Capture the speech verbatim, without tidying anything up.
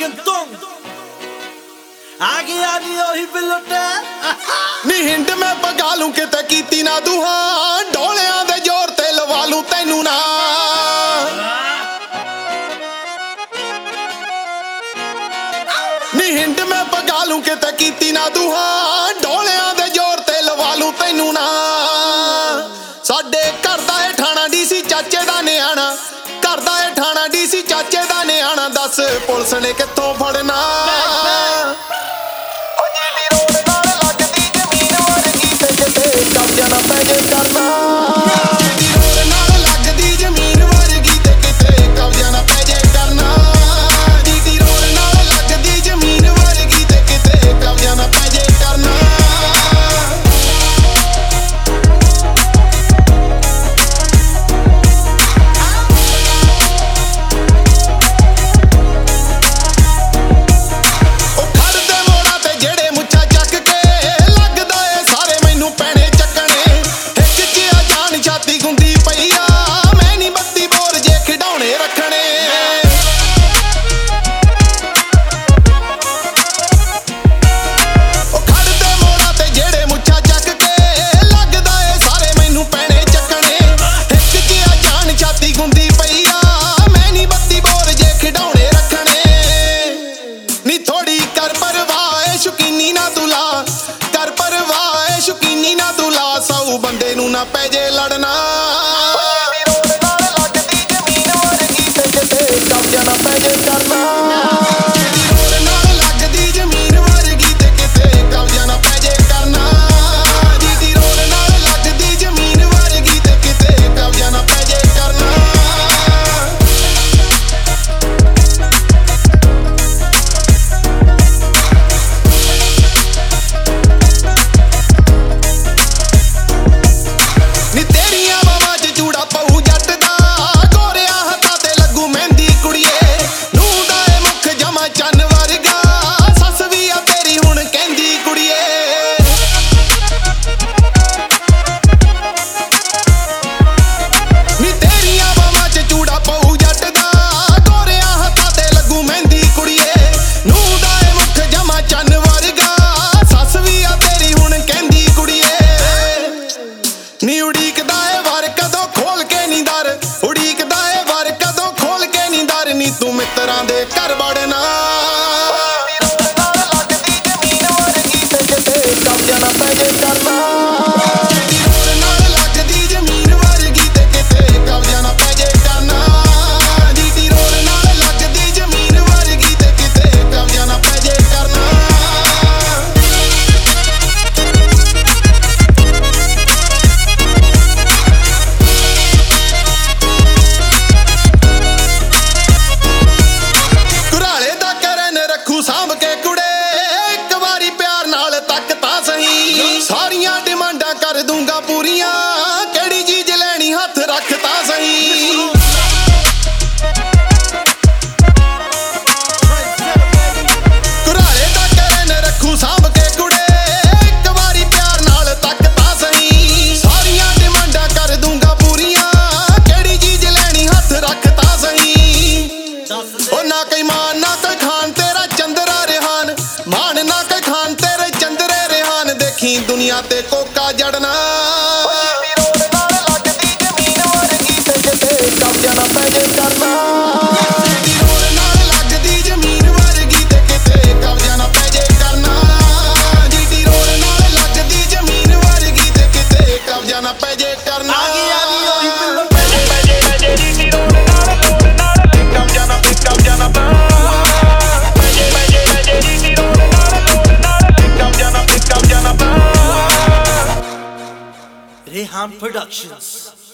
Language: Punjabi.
ਗੰਤੋਂ ਆ ਗਿਆ ਨੀ ਉਹੀ ਬਿਲਟੇ ਨੀ ਹਿੰਡ ਮੈਂ ਪਗਾ ਲੂੰ ਕਿਤੇ ਕੀਤੀ ਨਾ ਦੁਹਾਂ ਢੋਲਿਆਂ ਦੇ ਜ਼ੋਰ ਤੇ ਲਵਾ ਲੂੰ ਤੈਨੂੰ ਨਾ ਨੀ ਹਿੰਡ ਮੈਂ ਪਗਾ ਲੂੰ ਕਿਤੇ ਕੀਤੀ ਨਾ ਦੁਹਾਂ ਢੋਲਿਆਂ ਦੇ ਜ਼ੋਰ ਤੇ ਲਵਾ ਲੂੰ ਤੈਨੂੰ ਨਾ ਸਾਡੇ ਘਰ ਦਾ ਇਹ ਠਾਣਾ ਡੀਸੀ ਚਾਚੇ ਦਾ ਨਿਆਣਾ ਘਰ ਦਾ ਇਹ ਠਾਣਾ ਡੀਸੀ ਚਾਚੇ ਦਾ ਨਿਆਣਾ ਦੱਸ ਪੁਲਿਸ ਨੇ ਕਿੱਥੋਂ ਫੜਨਾ ਕਬਜ਼ਾ ਨਾ ਪੈ ਜੇ ਕਰਨਾ ਰੋਡ ਨਾਲ ਲੱਗਦੀ ਜ਼ਮੀਨ ਵਰਗੀ ਤੇ ਕਿਤੇ ਕਬਜ਼ਾ ਨਾ ਪੈ ਜੇ ਕਰਨਾ ਡੀਟੀ ਰੋਡ ਨਾਲ ਲੱਗਦੀ ਜ਼ਮੀਨ ਵਰਗੀ ਤੇ ਕਿਤੇ ਕਬਜ਼ਾ ਨਾ ਪੈ ਜੇ ਕਰਨਾ ਉਹ ਖੜਦੇ ਮੋੜਾਂ ਤੇ ਜਿਹੜੇ ਮੁੱਛਾਂ ਚੱਕ ਕੇ ਲੱਗਦਾ ਏ ਸਾਰੇ ਮੈਨੂੰ ਪੈਣੇ ਛਾਤੀ ਗੁੰਦੀ ਪਈ ਆ ਮੈਂ ਨੀ ਬੱਤੀ ਬੋਰ ਜੇ ਖਿਡਾਉਣੇ ਰੱਖਣੇ ਉਹ ਖੜਦੇ ਮੋੜਾਂ ਤੇ ਜਿਹੜੇ ਮੁੱਛਾਂ ਚੱਕ ਕੇ ਲੱਗਦਾ ਏ ਸਾਰੇ ਮੈਨੂੰ ਪੈਣੇ ਚੱਕਣੇ ਇੱਕ ਜਿਹਾ ਜਾਨ ਛਾਤੀ ਗੁੰਦੀ ਪਈ ਆ ਮੈਂ ਨੀ ਬੱਤੀ ਬੋਰ ਜੇ ਖਿਡਾਉਣੇ ਰੱਖਣੇ ਨੀ ਥੋੜੀ ਕਰ ਪਰਵਾਹ ਏ ਸ਼ੁਕੀਨੀ ਨਾ ਤੂੰ ਲਾ ਕਰ ਪਰਵਾਹ ਏ ਸ਼ੁਕੀਨੀ ਨਾ ਤੂੰ ਲਾ ਸੌ ਬੰਦੇ ਨੂੰ ਨਾ ਪੈ ਜੇ ਲੜਨਾ ਰੋਡ ਨਾਲ ਲੱਗਦੀ ਜ਼ਮੀਨ ਵਰਗੀ ਤੇ ਕਿਤੇ ਕਬਜ਼ਾ ਨਾ ਪੈ ਜੇ ਕਰਨਾ ਰੋਡ ਨਾਲ ਲੱਗਦੀ ਜ਼ਮੀਨ ਵਰਗੀ ਤੇ ਕਿਤੇ ਕਬਜ਼ਾ ਨਾ ਪੈ ਜੇ ਕਰਨਾ ਜੀਟੀ ਰੋਡ ਨਾਲ ਲੱਗਦੀ ਜ਼ਮੀਨ ਵਰਗੀ ਤੇ ਕਿਤੇ ਕਬਜ਼ਾ ਨਾ ਪੈ ਜੇ ਕਰਨਾ ਨੀ ਤੇਰੀਆਂ ਬਾਵਾਂ 'ਚ ਚੂੜਾ ਪਊ ਜੱਟ ਦਾ ਗੋਰਿਆਂ ਹੱਥਾਂ ਤੇ ਲੱਗੂ ਮਹਿੰਦੀ ਕੁੜੀਏ ਨੂੰਹ ਦਾ ਏ ਮੁੱਖ ਜਮਾ ਚੰਨ ਵਰਗਾ ਸੱਸ ਵੀ ਆ ਤੇਰੀ ਹੁਣ ਕਹਿੰਦੀ ਕੁੜੀਏ ਨੀ ਤੇਰੀਆਂ ਬਾਵਾਂ 'ਚ ਚੂੜਾ ਪਊ ਜੱਟ ਦਾ ਗੋਰਿਆਂ ਹੱਥਾਂ ਤੇ ਲੱਗੂ ਮਹਿੰਦੀ ਕੁੜੀਏ ਨੂੰਹ ਦਾ ਏ ਮੁੱਖ ਜਮਾ ਚੰਨ ਵਰਗਾ ਸੱਸ ਵੀ ਆ ਤੇਰੀ ਹੁਣ ਕਹਿੰਦੀ ਕੁੜੀਏ ਨੀ ਉਡੀਕਦਾ ਏ ਵਾਰ ਕਦੋਂ ਖੋਲ ਕੇ ਨੀ ਦਰ ਉਡੀਕਦਾ ਏ ਵਾਰ ਕਦੋਂ ਖੋਲ ਕੇ ਨੀ ਦਰ ਨੀ ਤੂੰ ਮਿੱਤਰਾਂ ਦੇ ਘਰ ਵੜਨਾ ਲੱਗਦੀ ਜ਼ਮੀਨ ਵਰਗੀ ਤੇ ਕਿਤੇ ਕਬਜ਼ਾ ਨਾ ਪੈ ਜੇ ਕਰਨਾ ਰੋਡ ਨਾਲ ਲੱਗਦੀ ਜ਼ਮੀਨ ਵਰਗੀ ਤੇ ਕਿਤੇ ਕਬਜ਼ਾ ਨਾ ਪੈ ਜੇ ਕਰਨਾ ਜੀਟੀ ਰੋਡ ਨਾਲ ਲੱਗਦੀ ਜ਼ਮੀਨ ਵਰਗੀ ਤੇ ਕਿਤੇ ਕਬਜ਼ਾ ਨਾ ਪੈ ਜੇ ਕਰਨਾ ਸਾਂਭ ਕੇ ਕੁੜੇ ਇੱਕ ਵਾਰੀ ਪਿਆਰ ਨਾਲ ਤੱਕ ਤਾਂ ਸਹੀ ਸਾਰੀਆਂ ਡਿਮਾਂਡਾਂ ਕਰ ਦੂੰਗਾ ਪੂਰੀਆਂ ਕਿਹੜੀ ਚੀਜ਼ ਲੈਣੀ ਹੱਥ ਰੱਖ ਤਾਂ ਸਹੀ ਘੁਰਾਲੇ ਦਾ ਕਰਨ ਰੱਖੂ ਸਾਂਭ ਕੇ ਕੁੜੇ ਇੱਕ ਵਾਰੀ ਪਿਆਰ ਨਾਲ ਤੱਕ ਤਾਂ ਸਹੀ ਸਾਰੀਆਂ ਡਿਮਾਂਡਾਂ ਕਰ ਦੂੰਗਾ ਪੂਰੀਆਂ ਕਿਹੜੀ ਚੀਜ਼ ਲੈਣੀ ਹੱਥ ਰੱਖ ਤਾਂ ਸਹੀ ਉਹ ਨਾ ਕੋਈ ਮਾਨ ਨਾ ਕੋਈ ਖਾਨ ਤੇਰਾ ਚੰਦਰਾ ਰਿਹਾਨ ਮਾਨ ਨਾ ਕੋਈ ਖਾਨ ਤੇਰੇ ਚੰਦਰੇ ਰਿਹਾਨ ਦੇਖੀ ਦੁਨੀਆ ਤੇ ਕੋਕਾ ਜੜਨਾ ਰੋਡ ਨਾਲ ਲੱਗਦੀ ਜ਼ਮੀਨ ਵਰਗੀ ਤੇ ਕਿਤੇ ਕਬਜ਼ਾ ਨਾ ਪੈ ਜੇ ਕਰਨਾ ਰੋਡ ਨਾਲ ਲੱਗਦੀ ਜ਼ਮੀਨ ਵਰਗੀ ਤੇ ਕਿਤੇ ਕਬਜ਼ਾ ਨਾ ਪੈ ਜੇ ਕਰਨਾ ਜੀਟੀ ਰੋਡ ਨਾਲ ਲੱਗਦੀ ਜ਼ਮੀਨ ਵਰਗੀ ਤੇ ਕਿਤੇ ਕਬਜ਼ਾ ਨਾ ਪੈ ਜੇ ਕਰਨਾ ਆ ਗਿਆ ਨੀ ਉਹੀ ਬਿਲਟੇ Rehan Productions.